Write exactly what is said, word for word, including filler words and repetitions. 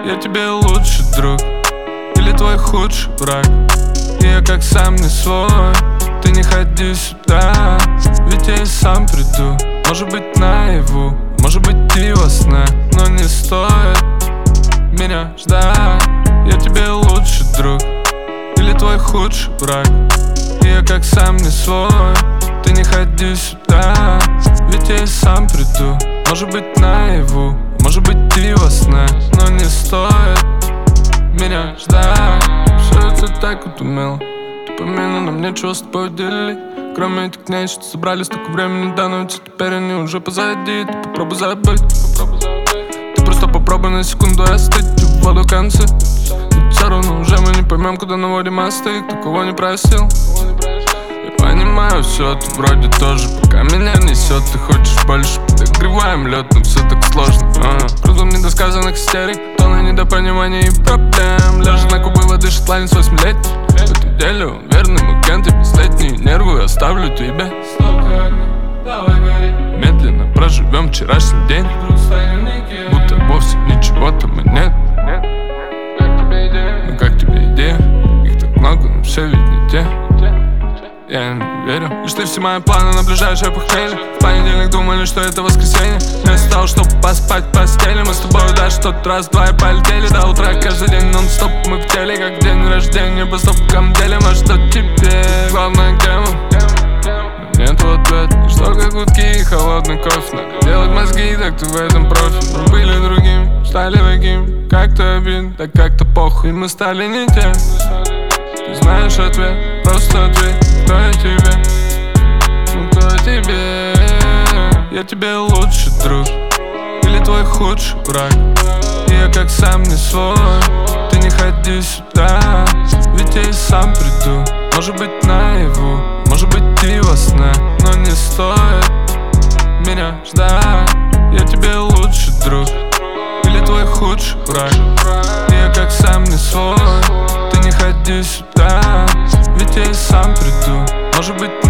Я тебе лучший друг или твой худший враг? И я как сам не свой. Ты не ходи сюда, ведь я и сам приду. Может быть наяву, может быть и во сне, но не стоит меня ждать. Я тебе лучший друг или твой худший враг? И я как сам не свой. Ты не ходи сюда, ведь я и сам приду. Может быть наяву, может быть и во сне, но не стоит меня ждать. Все это так вот умело, ты помимо нам нечего с тобой делить. Кроме этих дней, что собрали столько времени, да, но ведь теперь они уже позади. Ты попробуй забыть, ты просто попробуй на секунду остыть в воду концы. Все равно уже мы не поймем, куда наводим мосты. Кто кого не просил, я понимаю, все, ты вроде тоже. Пока меня несет, ты хочешь больше. Подогреваем лед, но все так сложно. ага. Кругом недосказанных истерик, тонны недопонимания и проблем. Ляжет на кубы воды шотландец восьмилетний. В эту неделю он верный мой кент, и последние нервы оставлю тебе. Медленно проживем вчерашний день, будто вовсе ничего там и нет. Ну как тебе идея? Их так много, но все ведь не те. Я не верю, лишь ты все мои планы на ближайшее похмелье. В понедельник думали, что это воскресенье. Я встал, чтобы поспать в постели. Мы с тобой даже тот раз-два и полетели до утра каждый день нон-стоп. Мы в теле, как день рождения. По стопкам делим, а что теперь? Главная тема, нету ответа. И что как утки и холодный кофе. Надо делать мозги, так ты в этом профи. Мы были другими, стали таким. Как-то обидно, так как-то похуй. И мы стали не тем. Ты знаешь ответ, просто ответь, кто я тебе? Ну кто тебе? Я тебе лучший друг или твой худший враг? И я как сам не свой. Ты не ходи сюда, ведь я и сам приду. Может быть наяву, может быть и во сне, но не стоит меня ждать. Я тебе лучший друг или твой худший враг? И я как сам не свой. Ты не ходи сюда, ведь я и сам приду. Может быть